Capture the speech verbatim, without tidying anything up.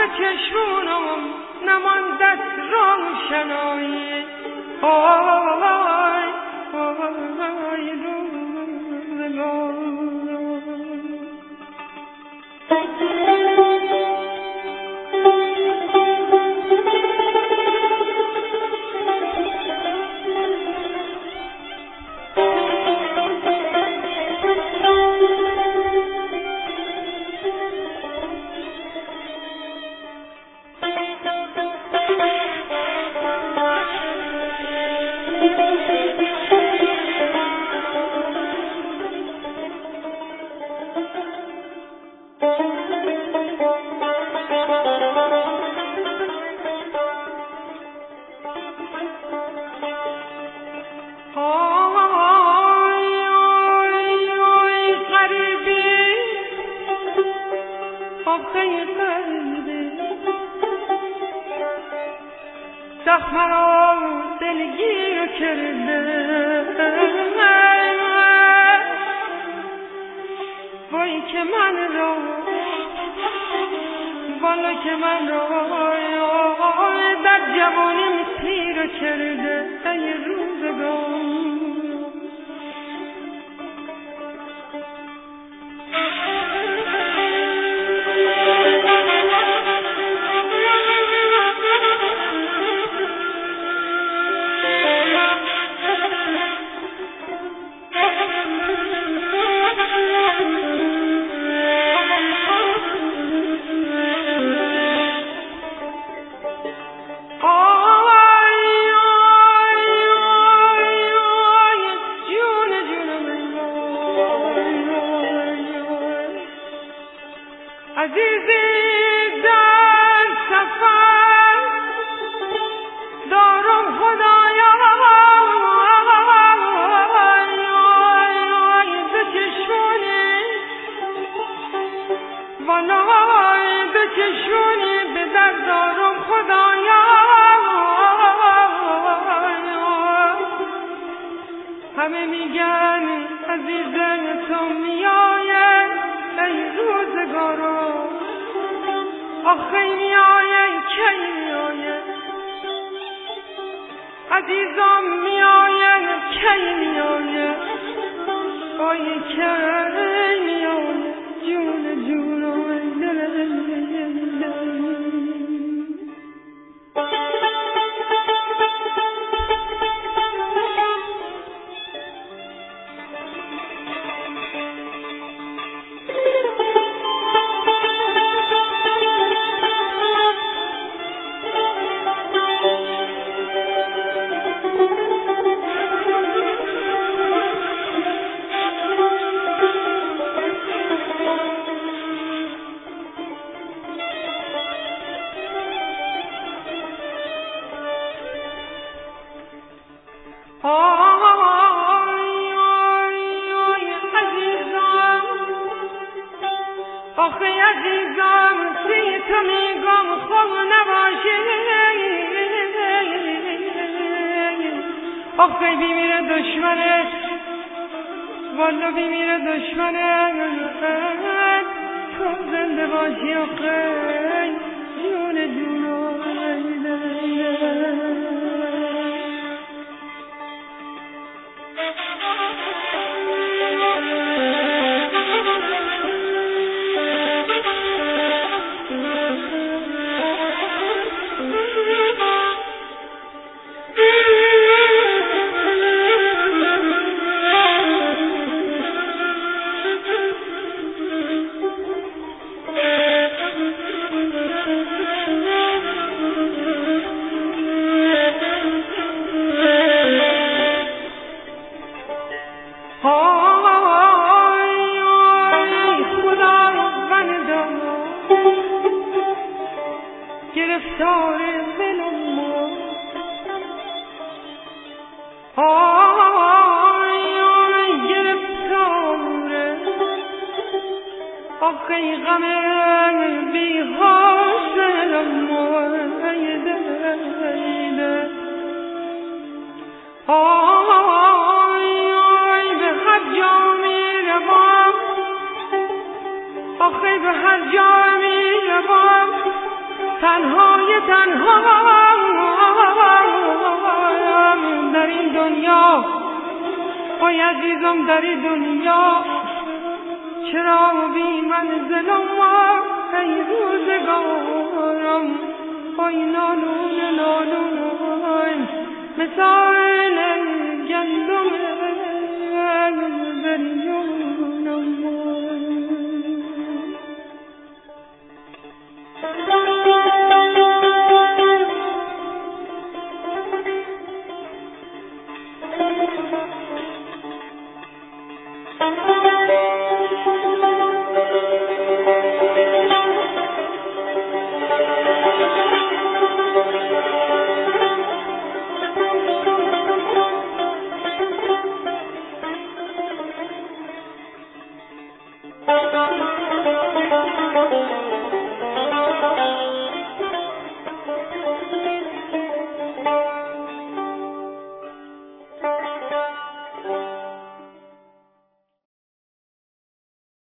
چشمونم نماندت روشنایی آی آی روزگار زخم را دلگیر کرده وای که من را والا که من را در جوانیم پیر کرده ای روزگار عزیزی در سفر دارم خدایا به چشمونی والای به چشمونی به در دارم خدایا همه میگن عزیزم تو میای ای روزگارو آخه میای کی میای عزیزم میای کی میای آی کی میای جون جون و دل آخه عزیزم سی تو میگم خوب نباشه آخه بیمیره دشمنت والا بیمیره دشمنت تو زنده باشی آخه جون جون گرفتار دلم آی آی گرفتاره آخه غم بی حاصلم ای دل آی آی به هر جا میروم آخه به هر جا میروم تنها در این دنیا، وای عزیزم در این دنیا، چرا بی منزلم ای روزگارم، وای نالون نالون مثال گندم در